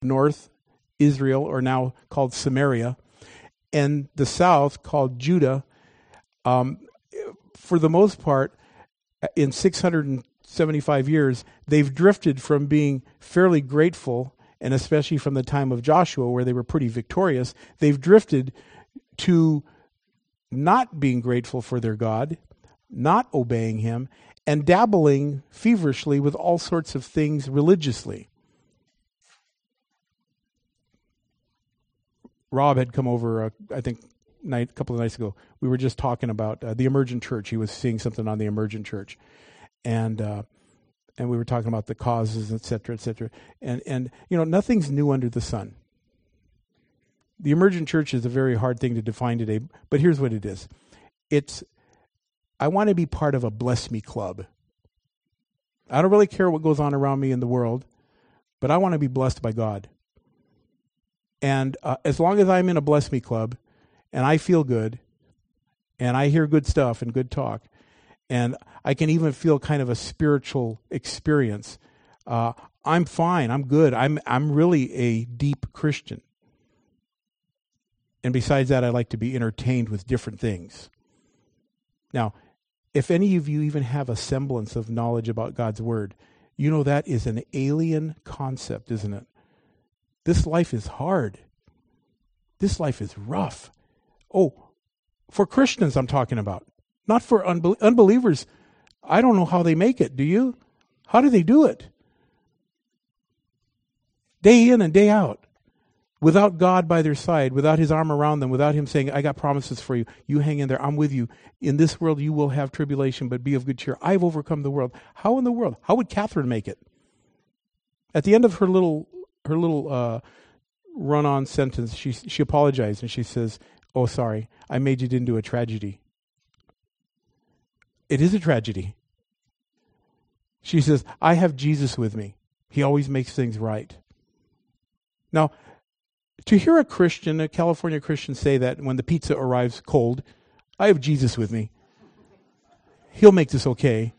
north, Israel, or now called Samaria, and the south called Judah. For the most part, in 675 years, they've drifted from being fairly grateful, and especially from the time of Joshua, where they were pretty victorious, they've drifted to not being grateful for their God, not obeying him, and dabbling feverishly with all sorts of things religiously. Rob had come over, I think, a couple of nights ago. We were just talking about the emergent church. He was seeing something on the emergent church, and we were talking about the causes, et cetera, et cetera. And nothing's new under the sun. The emergent church is a very hard thing to define today, but here's what it is. I want to be part of a bless me club. I don't really care what goes on around me in the world, but I want to be blessed by God. And as long as I'm in a bless me club and I feel good and I hear good stuff and good talk, and I can even feel kind of a spiritual experience, I'm fine. I'm good. I'm really a deep Christian. And besides that, I like to be entertained with different things. Now, if any of you even have a semblance of knowledge about God's Word, you know that is an alien concept, isn't it? This life is hard. This life is rough. Oh, for Christians I'm talking about, not for unbelievers. I don't know how they make it. Do you? How do they do it? Day in and day out. Without God by their side, without his arm around them, without him saying, I got promises for you. You hang in there. I'm with you. In this world you will have tribulation, but be of good cheer. I've overcome the world. How in the world? How would Catherine make it? At the end of her little run-on sentence, she apologized and she says, oh, sorry, I made it into a tragedy. It is a tragedy. She says, I have Jesus with me. He always makes things right. Now, to hear a California Christian say that when the pizza arrives cold, I have Jesus with me. He'll make this okay.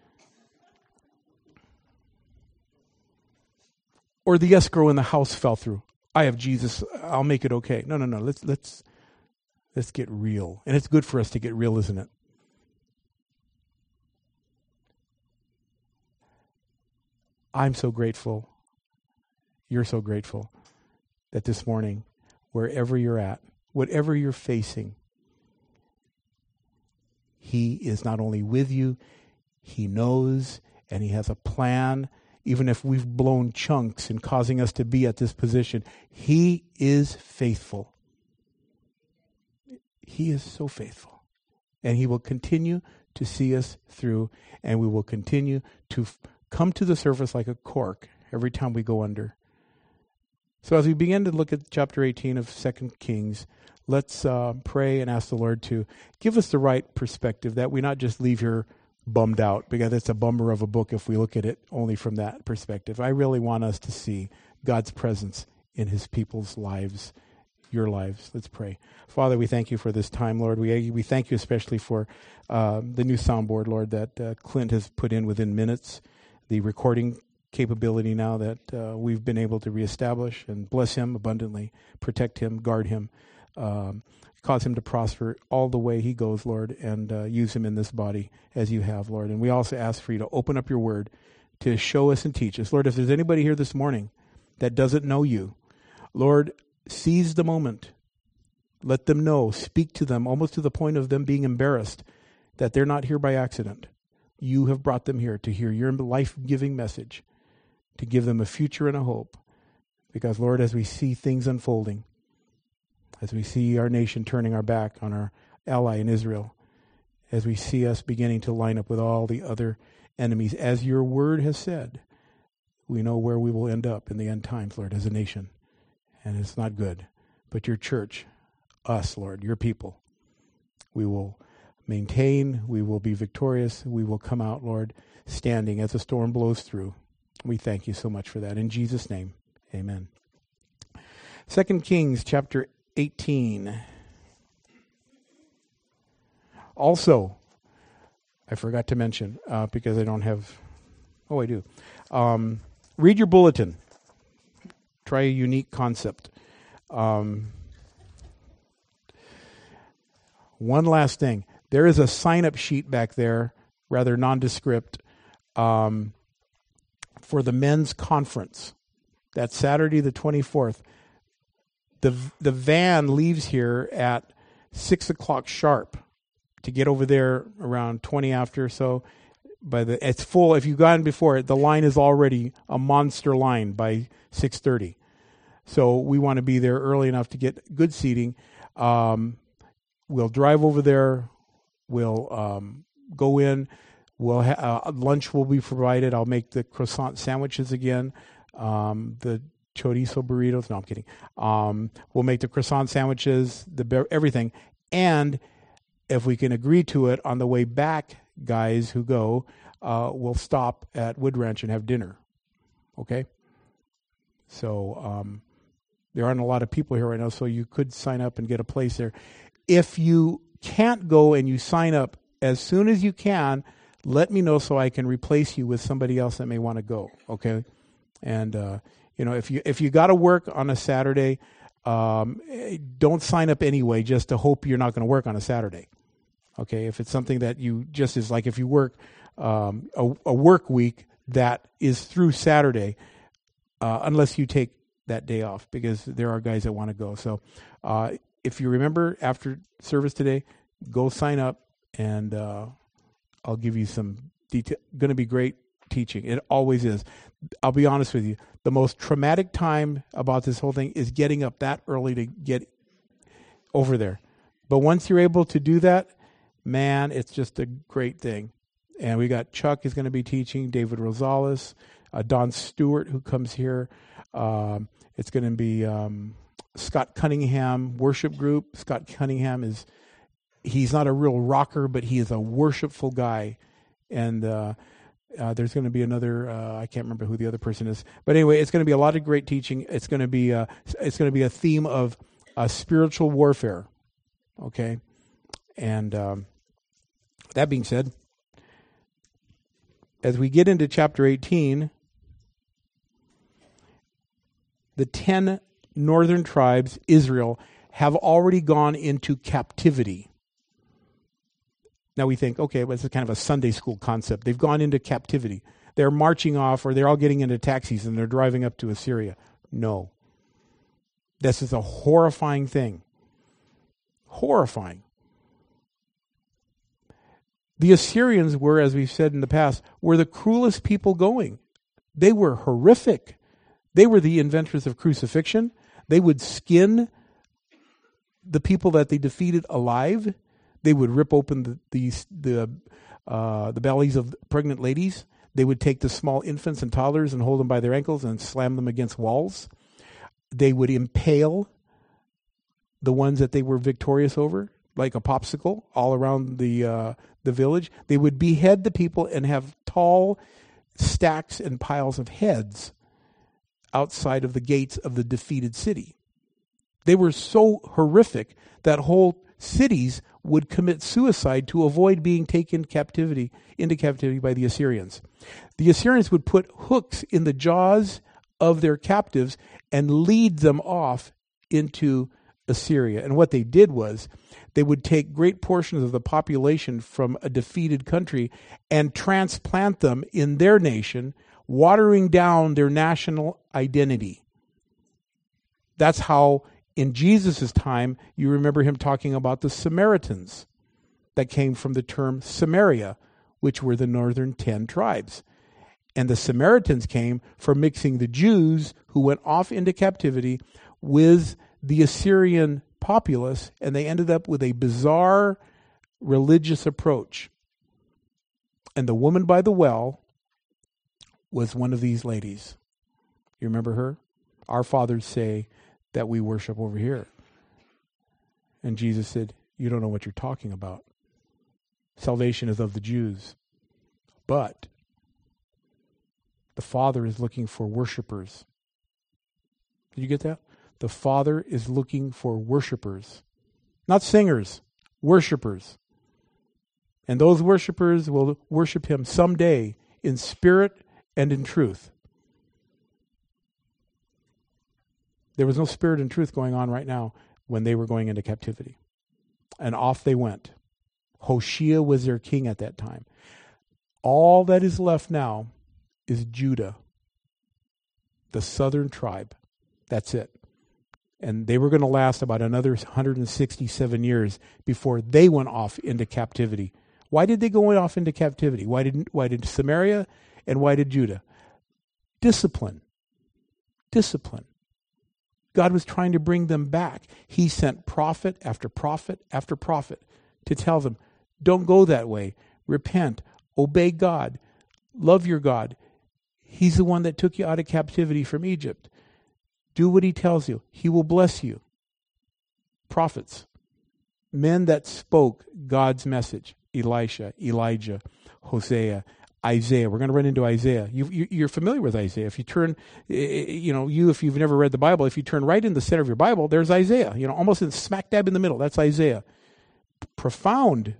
Or the escrow in the house fell through. I have Jesus. I'll make it okay. No. Let's get real. And it's good for us to get real, isn't it? I'm so grateful. You're so grateful that this morning, wherever you're at, whatever you're facing, he is not only with you, he knows, and he has a plan. Even if we've blown chunks in causing us to be at this position, he is faithful. He is so faithful. And he will continue to see us through, and we will continue to come to the surface like a cork every time we go under. So as we begin to look at chapter 18 of 2 Kings, let's pray and ask the Lord to give us the right perspective, that we not just leave here bummed out, because it's a bummer of a book if we look at it only from that perspective. I really want us to see God's presence in his people's lives, your lives. Let's pray. Father, we thank you for this time, Lord. We thank you especially for the new soundboard, Lord, that Clint has put in within minutes, the recording capability now that we've been able to reestablish, and bless him abundantly, protect him, guard him, cause him to prosper all the way he goes, Lord, and use him in this body as you have, Lord. And we also ask for you to open up your word to show us and teach us. Lord, if there's anybody here this morning that doesn't know you, Lord, seize the moment. Let them know, speak to them, almost to the point of them being embarrassed that they're not here by accident. You have brought them here to hear your life-giving message, to give them a future and a hope. Because, Lord, as we see things unfolding, as we see our nation turning our back on our ally in Israel, as we see us beginning to line up with all the other enemies, as your word has said, we know where we will end up in the end times, Lord, as a nation. And it's not good. But your church, us, Lord, your people, we will maintain, we will be victorious, we will come out, Lord, standing as the storm blows through. We thank you so much for that. In Jesus' name, amen. 2 Kings chapter 18. Also, I forgot to mention, because I don't have, I do. Read your bulletin. Try a unique concept. One last thing. There is a sign-up sheet back there, rather nondescript, for the men's conference. That's Saturday the 24th. The van leaves here at 6 o'clock sharp to get over there around 20 after. So it's full. If you've gone before, the line is already a monster line by 6:30. So we want to be there early enough to get good seating. We'll drive over there. We'll go in. Lunch will be provided. I'll make the croissant sandwiches again. The chorizo burritos. No, I'm kidding. We'll make the croissant sandwiches, everything. And if we can agree to it on the way back, guys who go, we'll stop at Wood Ranch and have dinner. Okay? So there aren't a lot of people here right now, so you could sign up and get a place there. If you can't go and you sign up as soon as you can, let me know so I can replace you with somebody else that may want to go. Okay? And if you got to work on a Saturday, don't sign up anyway just to hope you're not going to work on a Saturday. Okay, if it's something that you just is like if you work a work week that is through Saturday, unless you take that day off, because there are guys that want to go. So if you remember after service today, go sign up, and I'll give you some detail. Going to be great teaching. It always is. I'll be honest with you. The most traumatic time about this whole thing is getting up that early to get over there. But once you're able to do that, man, it's just a great thing. And we got Chuck is going to be teaching, David Rosales, Don Stewart, who comes here. It's going to be Scott Cunningham worship group. Scott Cunningham he's not a real rocker, but he is a worshipful guy. And there's going to be another, I can't remember who the other person is. But anyway, it's going to be a lot of great teaching. It's going to be a theme of spiritual warfare. Okay? And that being said, as we get into chapter 18, the 10 northern tribes, Israel, have already gone into captivity. Now we think, okay, well, it's kind of a Sunday school concept. They've gone into captivity. They're marching off, or they're all getting into taxis and they're driving up to Assyria. No. This is a horrifying thing. Horrifying. The Assyrians were, as we've said in the past, were the cruelest people going. They were horrific. They were the inventors of crucifixion. They would skin the people that they defeated alive. They would rip open the bellies of pregnant ladies. They would take the small infants and toddlers and hold them by their ankles and slam them against walls. They would impale the ones that they were victorious over, like a popsicle, all around the village. They would behead the people and have tall stacks and piles of heads outside of the gates of the defeated city. They were so horrific that whole cities would commit suicide to avoid being taken into captivity by the Assyrians. The Assyrians would put hooks in the jaws of their captives and lead them off into Assyria. And what they did was they would take great portions of the population from a defeated country and transplant them in their nation, watering down their national identity. That's how, in Jesus' time, you remember him talking about the Samaritans that came from the term Samaria, which were the northern 10 tribes. And the Samaritans came from mixing the Jews who went off into captivity with the Assyrian populace, and they ended up with a bizarre religious approach. And the woman by the well was one of these ladies. You remember her? Our fathers say that we worship over here. And Jesus said, you don't know what you're talking about. Salvation is of the Jews. But the Father is looking for worshipers. Did you get that? The Father is looking for worshipers. Not singers, worshipers. And those worshipers will worship him someday in spirit and in truth. There was no spirit and truth going on right now when they were going into captivity. And off they went. Hoshea was their king at that time. All that is left now is Judah, the southern tribe. That's it. And they were going to last about another 167 years before they went off into captivity. Why did they go off into captivity? Why did Samaria and why did Judah? Discipline. Discipline. God was trying to bring them back. He sent prophet after prophet after prophet to tell them, don't go that way. Repent. Obey God. Love your God. He's the one that took you out of captivity from Egypt. Do what he tells you. He will bless you. Prophets. Men that spoke God's message. Elisha, Elijah, Hosea, Isaiah. We're going to run into Isaiah. You're familiar with Isaiah. If you turn, if you've never read the Bible, if you turn right in the center of your Bible, there's Isaiah. Almost in smack dab in the middle. That's Isaiah. Profound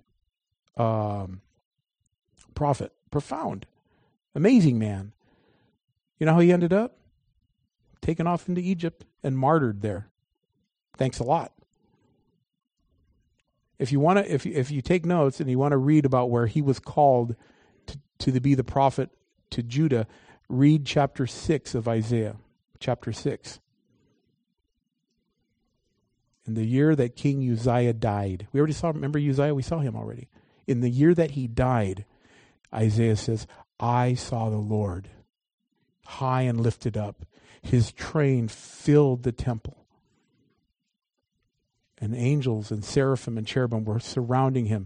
prophet. Profound. Amazing man. You know how he ended up? Taken off into Egypt and martyred there. Thanks a lot. If you want to, if you take notes and you want to read about where he was called to be the prophet to Judah, read chapter 6 of Isaiah. Chapter 6. In the year that King Uzziah died. We already remember Uzziah? We saw him already. In the year that he died, Isaiah says, I saw the Lord high and lifted up. His train filled the temple. And angels and seraphim and cherubim were surrounding him,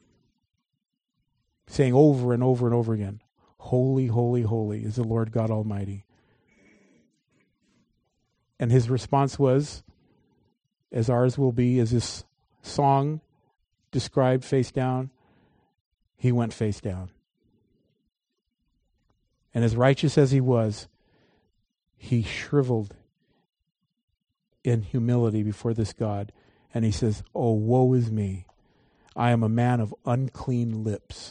saying over and over and over again, holy, holy, holy is the Lord God Almighty. And his response was, as ours will be, as this song described, face down, he went face down. And as righteous as he was, he shriveled in humility before this God. And he says, oh, woe is me. I am a man of unclean lips.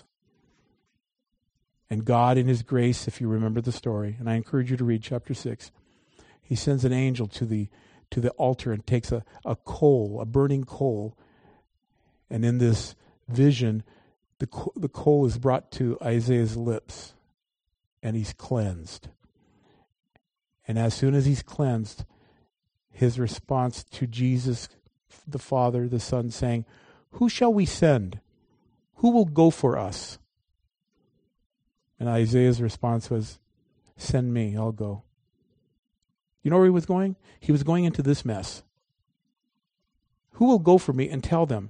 And God in his grace, if you remember the story, and I encourage you to read chapter 6, he sends an angel to the altar and takes a coal, a burning coal. And in this vision, the coal is brought to Isaiah's lips. And he's cleansed. And as soon as he's cleansed, his response to Jesus, the Father, the Son, saying, who shall we send? Who will go for us? And Isaiah's response was, send me, I'll go. You know where he was going? He was going into this mess. Who will go for me and tell them?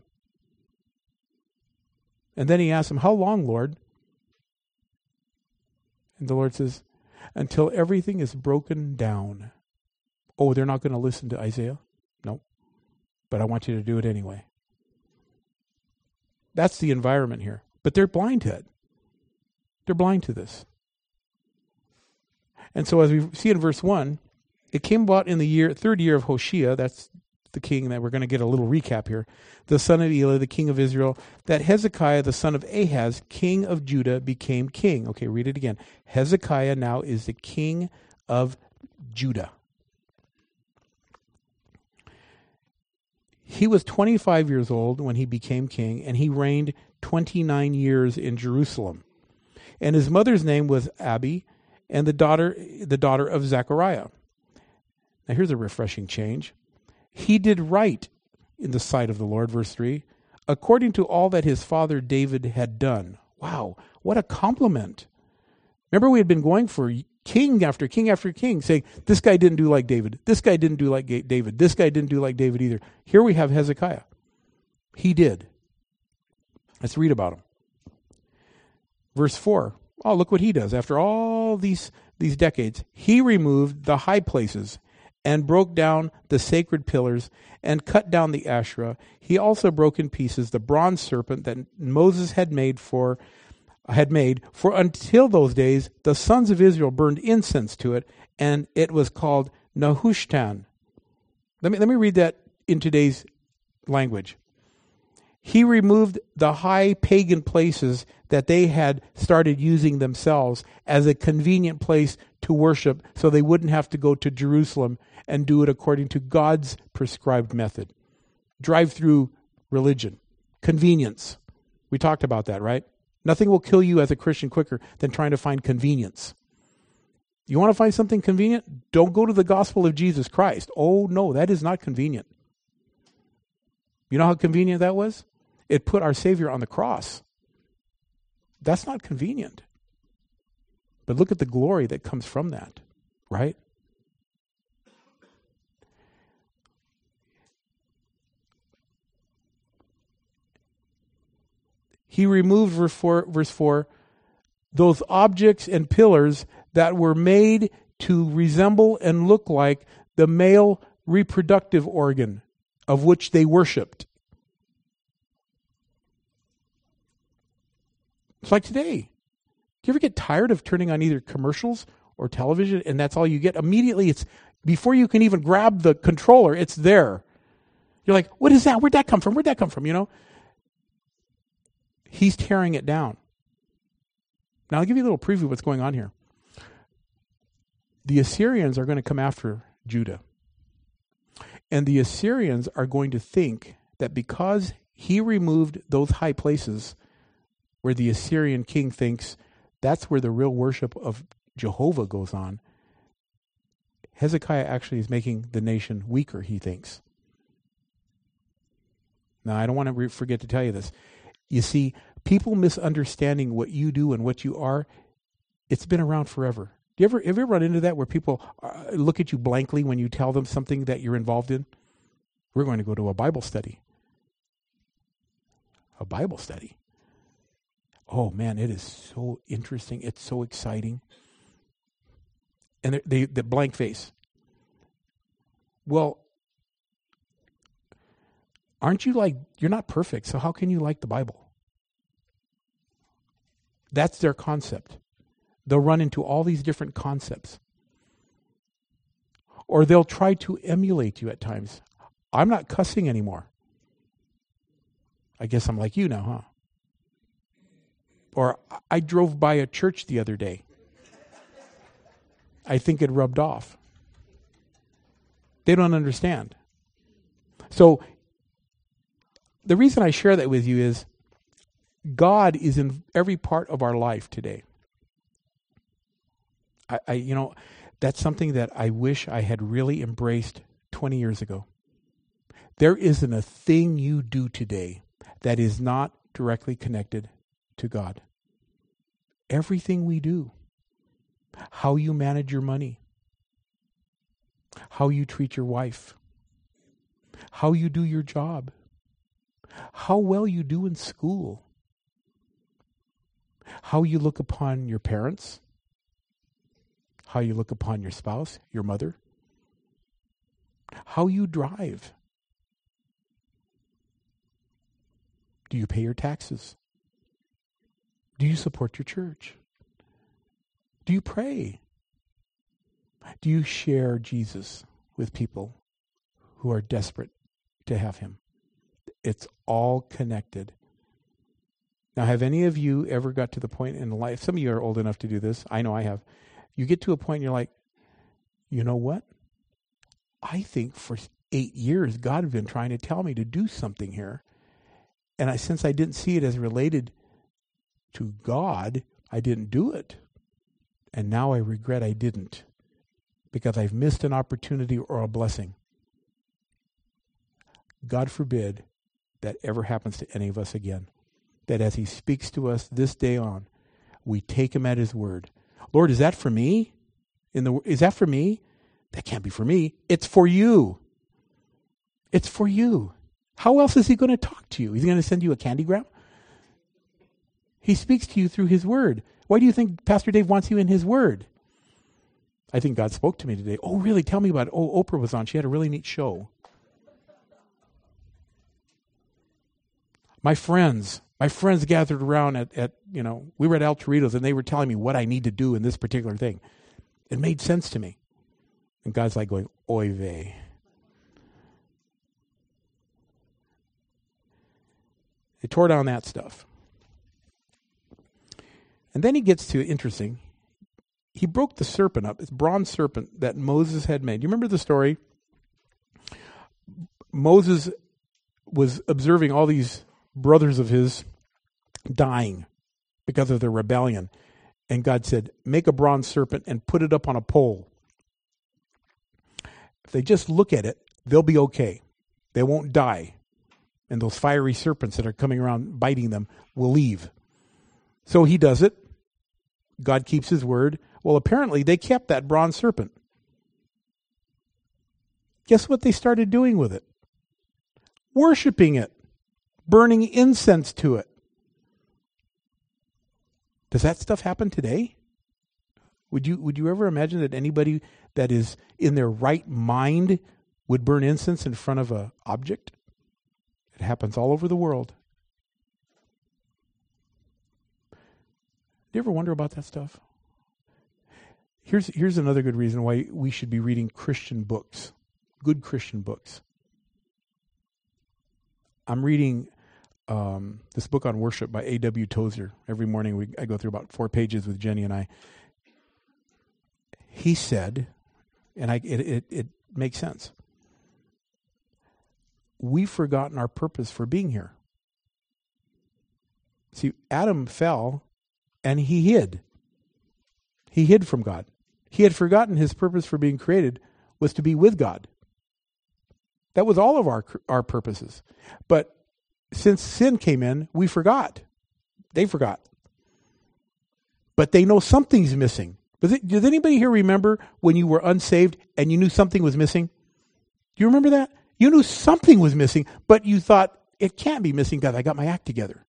And then he asked him, how long, Lord? And the Lord says, until everything is broken down. Oh, they're not going to listen to Isaiah? No. But I want you to do it anyway. That's the environment here. But they're blind to it. They're blind to this. And so as we see in verse 1, it came about in the third year of Hoshea, that's the king that we're going to get a little recap here, the son of Elah, the king of Israel, that Hezekiah, the son of Ahaz, king of Judah, became king. Okay, read it again. Hezekiah now is the king of Judah. He was 25 years old when he became king, and he reigned 29 years in Jerusalem. And his mother's name was Abi, and the daughter of Zechariah. Now here's a refreshing change. He did right in the sight of the Lord, verse 3, according to all that his father David had done. Wow, what a compliment. Remember, we had been going for king after king after king, saying, this guy didn't do like David. This guy didn't do like David. This guy didn't do like David either. Here we have Hezekiah. He did. Let's read about him. Verse 4. Oh, look what he does. After all these decades, he removed the high places and broke down the sacred pillars and cut down the Asherah. He also broke in pieces the bronze serpent that Moses had made for until those days the sons of Israel burned incense to it, and it was called Nehushtan. Let me read that in today's language. He removed the high pagan places that they had started using themselves as a convenient place to worship so they wouldn't have to go to Jerusalem and do it according to God's prescribed method. Drive-through religion. Convenience. We talked about that, right? Nothing will kill you as a Christian quicker than trying to find convenience. You want to find something convenient? Don't go to the gospel of Jesus Christ. Oh, no, that is not convenient. You know how convenient that was? It put our Savior on the cross. That's not convenient. But look at the glory that comes from that, right? He removed, verse 4, those objects and pillars that were made to resemble and look like the male reproductive organ of which they worshipped. It's like today. Do you ever get tired of turning on either commercials or television and that's all you get? Immediately, it's before you can even grab the controller, it's there. You're like, what is that? Where'd that come from? Where'd that come from? You know? He's tearing it down. Now, I'll give you a little preview of what's going on here. The Assyrians are going to come after Judah. And the Assyrians are going to think that because he removed those high places where the Assyrian king thinks that's where the real worship of Jehovah goes on, Hezekiah actually is making the nation weaker, he thinks. Now, I don't want to forget to tell you this. You see, people misunderstanding what you do and what you are, it's been around forever. Have you ever run into that where people look at you blankly when you tell them something that you're involved in? We're going to go to a Bible study. A Bible study. Oh man, it is so interesting. It's so exciting. And the blank face. Well, aren't you you're not perfect, so how can you like the Bible? That's their concept. They'll run into all these different concepts. Or they'll try to emulate you at times. I'm not cussing anymore. I guess I'm like you now, huh? Or I drove by a church the other day. I think it rubbed off. They don't understand. So the reason I share that with you is God is in every part of our life today. That's something that I wish I had really embraced 20 years ago. There isn't a thing you do today that is not directly connected to God. Everything we do, how you manage your money, how you treat your wife, how you do your job, how well you do in school, how you look upon your parents, how you look upon your spouse, your mother, how you drive. Do you pay your taxes? Do you support your church? Do you pray? Do you share Jesus with people who are desperate to have him? It's all connected. Now, have any of you ever got to the point in life, some of you are old enough to do this, I know I have, you get to a point and you're like, you know what? I think for 8 years God had been trying to tell me to do something here. And since I didn't see it as related to God, I didn't do it. And now I regret I didn't, because I've missed an opportunity or a blessing. God forbid that ever happens to any of us again. That as he speaks to us this day on, we take him at his word. Lord, is that for me? Is that for me? That can't be for me. It's for you. It's for you. How else is he going to talk to you? Is he going to send you a candygram? He speaks to you through his word. Why do you think Pastor Dave wants you in his word? I think God spoke to me today. Oh, really? Tell me about it. Oh, Oprah was on. She had a really neat show. My friends gathered around at we were at El Torito's and they were telling me what I need to do in this particular thing. It made sense to me. And God's like going, oy vey. He tore down that stuff. And then he gets to, interesting, he broke the serpent up, this bronze serpent that Moses had made. You remember the story? Moses was observing all these brothers of his dying because of their rebellion. And God said, make a bronze serpent and put it up on a pole. If they just look at it, they'll be okay. They won't die. And those fiery serpents that are coming around biting them will leave. So he does it. God keeps his word. Well, apparently they kept that bronze serpent. Guess what they started doing with it? Worshipping it. Burning incense to it. Does that stuff happen today? Would you ever imagine that anybody that is in their right mind would burn incense in front of an object? It happens all over the world. Do you ever wonder about that stuff? Here's another good reason why we should be reading Christian books, good Christian books. I'm reading this book on worship by A.W. Tozer. Every morning I go through about 4 pages with Jenny and I. He said, and it makes sense, we've forgotten our purpose for being here. See, Adam fell and he hid. He hid from God. He had forgotten his purpose for being created was to be with God. That was all of our purposes. But since sin came in, we forgot. They forgot. But they know something's missing. Does anybody here remember when you were unsaved and you knew something was missing? Do you remember that? You knew something was missing, but you thought, it can't be missing because I got my act together.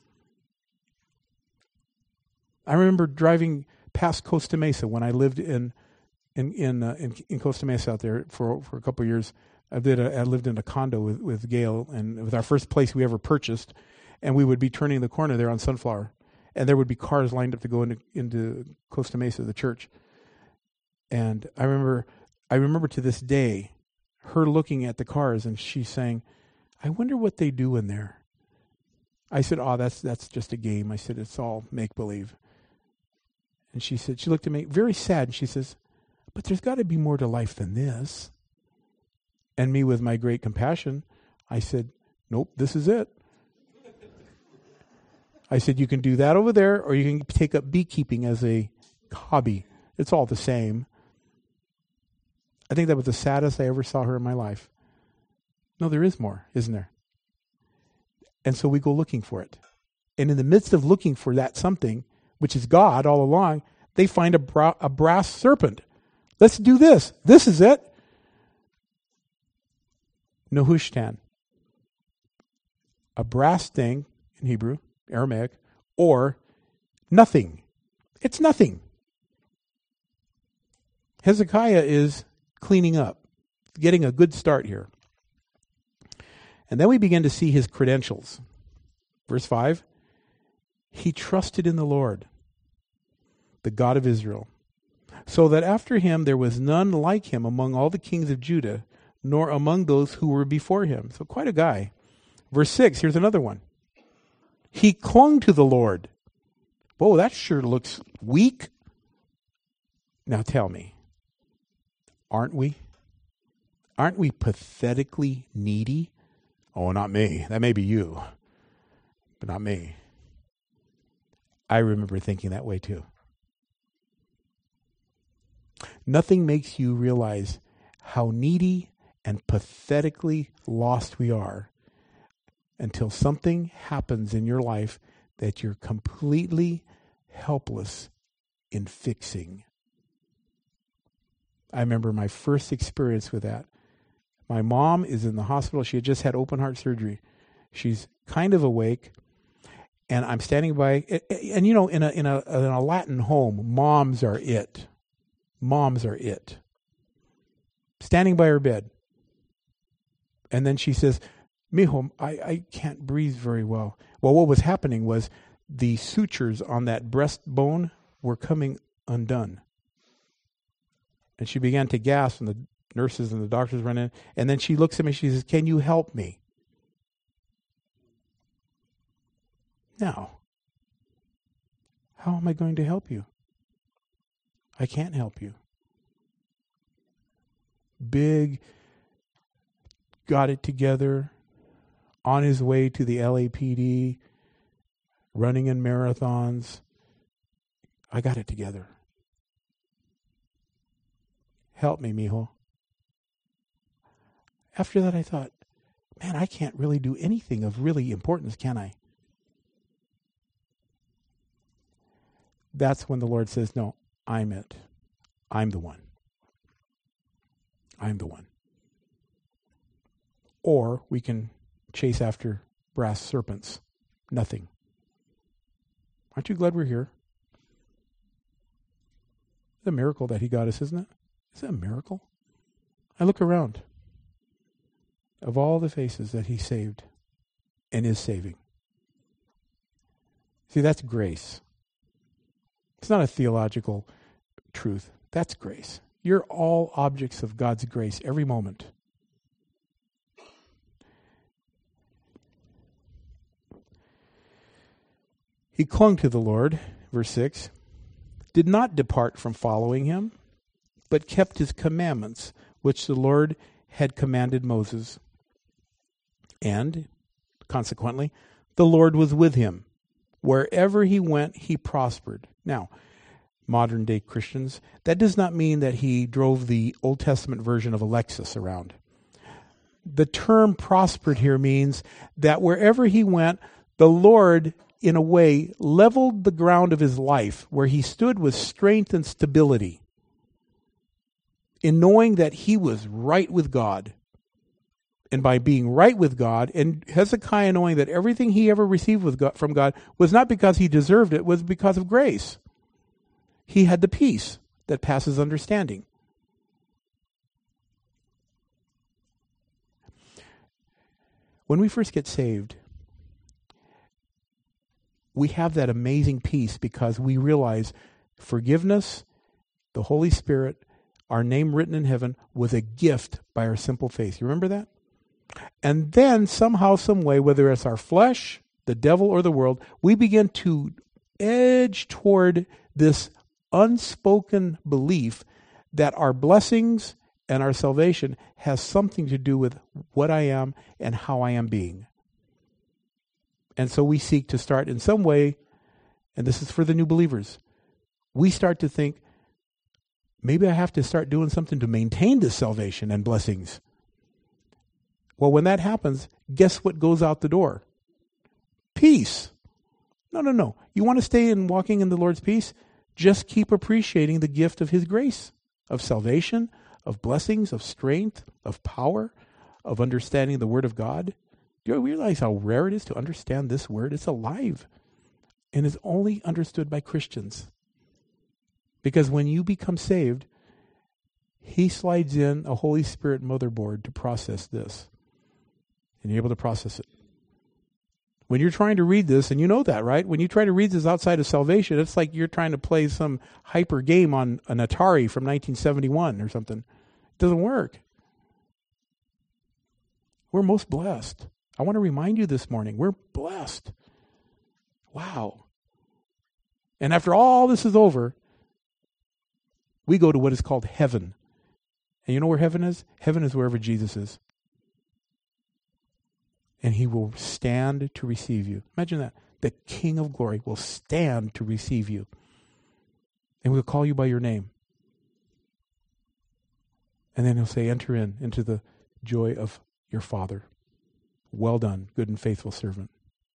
I remember driving past Costa Mesa when I lived in Costa Mesa out there for a couple of years. I lived in a condo with Gail, and it was our first place we ever purchased, and we would be turning the corner there on Sunflower, and there would be cars lined up to go into Costa Mesa, the church. And I remember to this day her looking at the cars, and she's saying, I wonder what they do in there. I said, oh, that's just a game. I said, it's all make-believe. And she looked at me very sad, and she says, but there's got to be more to life than this. And me, with my great compassion, I said, nope, this is it. I said, you can do that over there, or you can take up beekeeping as a hobby. It's all the same. I think that was the saddest I ever saw her in my life. No, there is more, isn't there? And so we go looking for it. And in the midst of looking for that something, which is God all along, they find a brass serpent. Let's do this. This is it. Nehushtan. A brass thing in Hebrew, Aramaic, or nothing. It's nothing. Hezekiah is cleaning up, getting a good start here. And then we begin to see his credentials. Verse 5, he trusted in the Lord, the God of Israel, so that after him there was none like him among all the kings of Judah, nor among those who were before him. So quite a guy. Verse 6, here's another one. He clung to the Lord. Whoa, that sure looks weak. Now tell me, aren't we? Aren't we pathetically needy? Oh, not me. That may be you, but not me. I remember thinking that way too. Nothing makes you realize how needy and pathetically lost we are until something happens in your life that you're completely helpless in fixing. I remember my first experience with that. My mom is in the hospital. She had just had open heart surgery. She's kind of awake, and I'm standing by. And you know, in a Latin home, moms are it. Moms are it. Standing by her bed. And then she says, Mijo, I can't breathe very well. Well, what was happening was the sutures on that breastbone were coming undone. And she began to gasp, and the nurses and the doctors ran in. And then she looks at me, she says, can you help me? Now, how am I going to help you? I can't help you. Big, got it together, on his way to the LAPD, running in marathons. I got it together. Help me, mijo. After that, I thought, man, I can't really do anything of really importance, can I? That's when the Lord says, no, I'm it. I'm the one. I'm the one. Or we can chase after brass serpents. Nothing. Aren't you glad we're here? It's a miracle that he got us, isn't it? Is it a miracle? I look around. Of all the faces that he saved and is saving. See, that's grace. It's not a theological truth. That's grace. You're all objects of God's grace every moment. He clung to the Lord, verse 6, did not depart from following him, but kept his commandments, which the Lord had commanded Moses. And, consequently, the Lord was with him. Wherever he went, he prospered. Now, modern day Christians, that does not mean that he drove the Old Testament version of a Lexus around. The term prospered here means that wherever he went, the Lord, in a way, leveled the ground of his life, where he stood with strength and stability, in knowing that he was right with God. And by being right with God, and Hezekiah knowing that everything he ever received from God was not because he deserved it, was because of grace. He had the peace that passes understanding. When we first get saved, we have that amazing peace because we realize forgiveness, the Holy Spirit, our name written in heaven, was a gift by our simple faith. You remember that? And then somehow, some way, whether it's our flesh, the devil, or the world, we begin to edge toward this unspoken belief that our blessings and our salvation has something to do with what I am and how I am being. And so we seek to start in some way, and this is for the new believers, we start to think, maybe I have to start doing something to maintain this salvation and blessings. Well, when that happens, guess what goes out the door? Peace. No. You want to stay in walking in the Lord's peace? Just keep appreciating the gift of his grace, of salvation, of blessings, of strength, of power, of understanding the Word of God. Do you realize how rare it is to understand this Word? It's alive and is only understood by Christians. Because when you become saved, he slides in a Holy Spirit motherboard to process this. And you're able to process it. When you're trying to read this, and you know that, right? When you try to read this outside of salvation, it's like you're trying to play some hyper game on an Atari from 1971 or something. It doesn't work. We're most blessed. I want to remind you this morning, we're blessed. Wow. And after all this is over, we go to what is called heaven. And you know where heaven is? Heaven is wherever Jesus is. And he will stand to receive you. Imagine that. The King of glory will stand to receive you. And we'll call you by your name. And then he'll say, enter into the joy of your Father. Well done, good and faithful servant.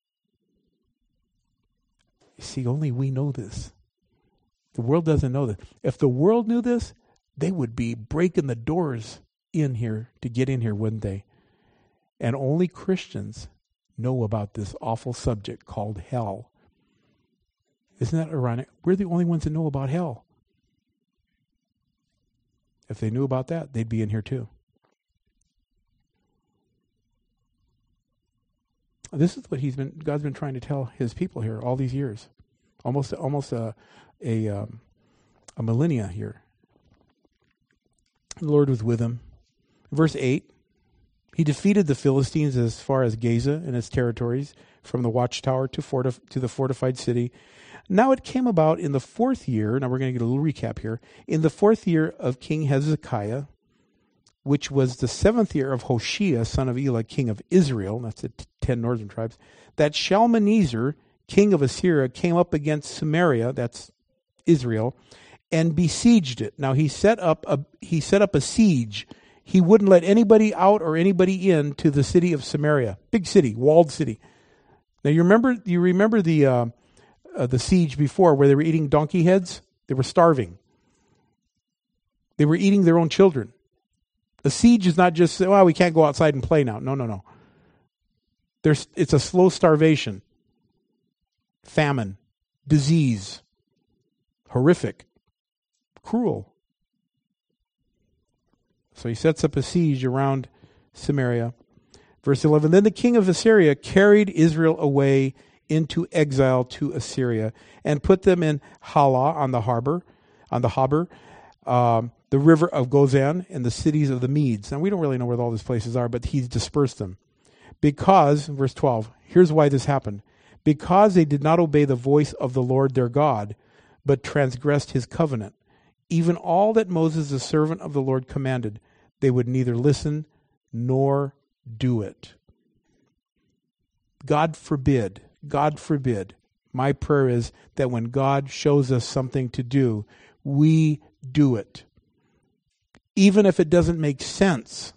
You see, only we know this. The world doesn't know this. If the world knew this, they would be breaking the doors in here to get in here, wouldn't they? And only Christians know about this awful subject called hell. Isn't that ironic? We're the only ones that know about hell. If they knew about that, they'd be in here too. This is what God's been trying to tell his people here all these years. Almost a millennia here. The Lord was with him. Verse 8, He defeated the Philistines as far as Gaza and its territories, from the watchtower to the fortified city. Now it came about in the 4th year, now we're going to get a little recap here, in the 4th year of King Hezekiah, which was the 7th year of Hoshea, son of Elah, king of Israel, that's the 10 northern tribes, that Shalmaneser, king of Assyria, came up against Samaria, that's Israel, and besieged it. Now he set up a siege. He wouldn't let anybody out or anybody in to the city of Samaria. Big city, walled city. Now you remember the siege before where they were eating donkey heads? They were starving. They were eating their own children. A siege is not just, well, we can't go outside and play now. No. It's a slow starvation. Famine. Disease. Horrific. Cruel. So he sets up a siege around Samaria. Verse 11, then the king of Assyria carried Israel away into exile to Assyria and put them in Halah on the Habor, the river of Gozan, and the cities of the Medes. Now, we don't really know where all these places are, but he's dispersed them. Because, verse 12, here's why this happened. Because they did not obey the voice of the Lord their God, but transgressed his covenant, even all that Moses, the servant of the Lord, commanded, they would neither listen nor do it. God forbid. My prayer is that when God shows us something to do, we do it. Even if it doesn't make sense.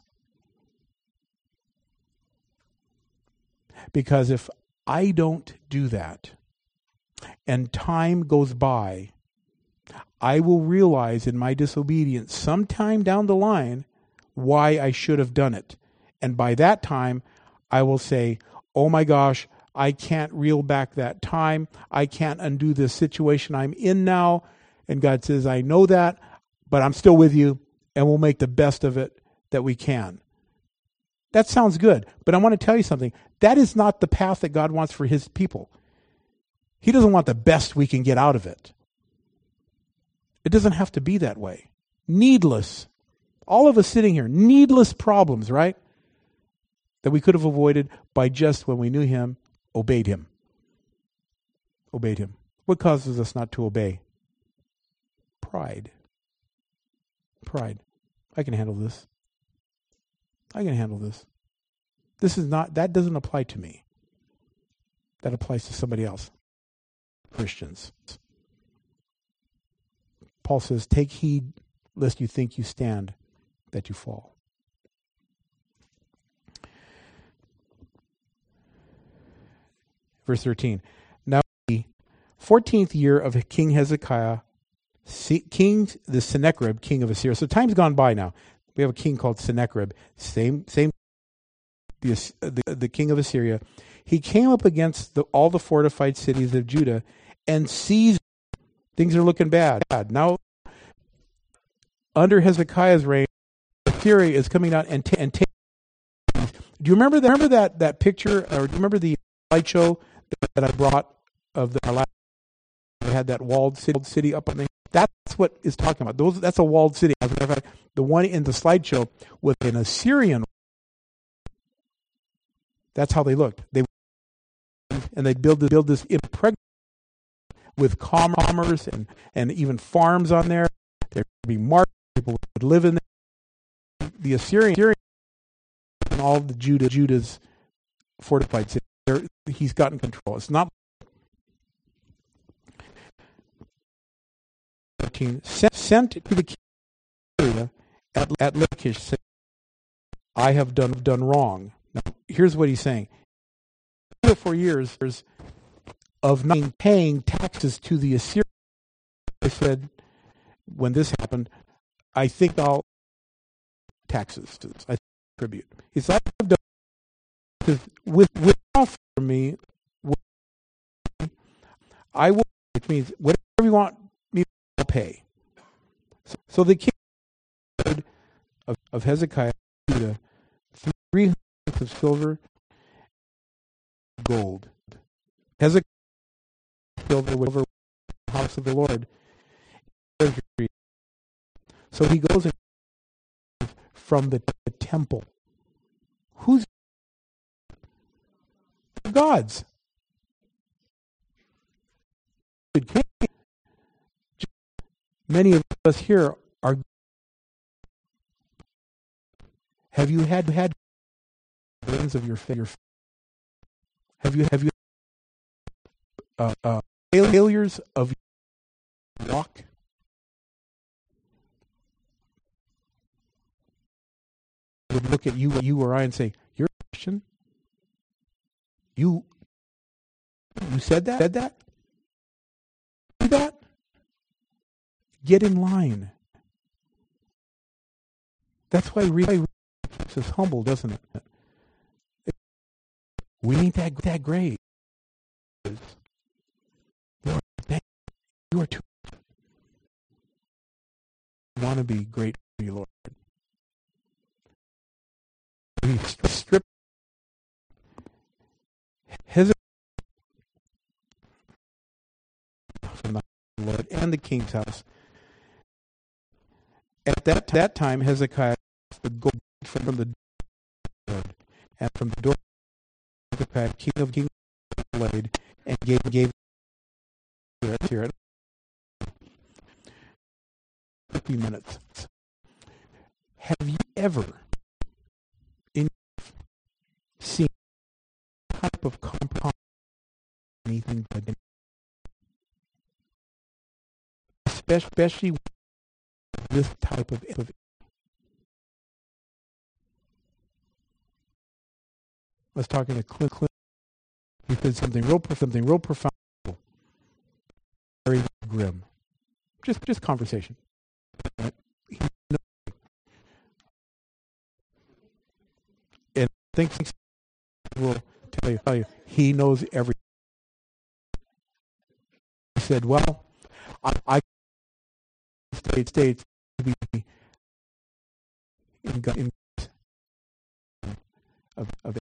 Because if I don't do that, and time goes by, I will realize in my disobedience sometime down the line why I should have done it. And by that time, I will say, oh my gosh, I can't reel back that time. I can't undo this situation I'm in now. And God says, I know that, but I'm still with you, and we'll make the best of it that we can. That sounds good, but I want to tell you something. That is not the path that God wants for his people. He doesn't want the best we can get out of it. It doesn't have to be that way. Needless. All of us sitting here, needless problems, right? That we could have avoided by just, when we knew him, obeyed him. Obeyed him. What causes us not to obey? Pride. I can handle this. That doesn't apply to me. That applies to somebody else. Christians. Paul says, take heed lest you think you stand, that you fall. Verse 13. Now the 14th year of King Hezekiah, the Sennacherib, king of Assyria. So time's gone by now. We have a king called Sennacherib. Same. The king of Assyria. He came up against all the fortified cities of Judah and seized. Things are looking bad. Now, under Hezekiah's reign, Assyria is coming out and taking. Do you remember that picture, or do you remember the slideshow that I brought of the last? That had that walled city up on the. That's what is talking about. That's a walled city. As a matter of fact, the one in the slideshow was an Assyrian. That's how they looked. They'd build this impregnable with commerce and even farms on there. There'd be markets, people would live in there. The Assyrian and all the Judah's fortified cities. He's gotten control. It's not. Sent to the king at Lachish, saying, I have done wrong. Now, here's what he's saying. 3 or 4 years of not paying taxes to the Assyrians, I said, when this happened, I think I'll taxes. I tribute. He said, I've done without for me, I will, which means whatever you want me to pay. So the king of Hezekiah, Judah, 300 of silver, gold. Hezekiah filled over the house of the Lord. So he goes from the temple. Who's God's? Many of us here are. Have you had friends of your failure? Have you failures of your walk? Would look at you or I and say, "You're a Christian. You said that? Do that? Get in line." That's why really keeps us humble, doesn't it? We need that grace. Lord, you are too. I want to be great for you, Lord. We strip Hezekiah from the Lord and the king's house. At that time, Hezekiah the gold from the Lord, and from the door of Hezekiah, king of kings, laid and gave it here. 50 minutes. Have you ever seen type of compound anything but especially this type of I was talking to Clint. He said something real profound, very grim. Just conversation. And I think will tell you he knows everything. He said, "Well, I states to be in of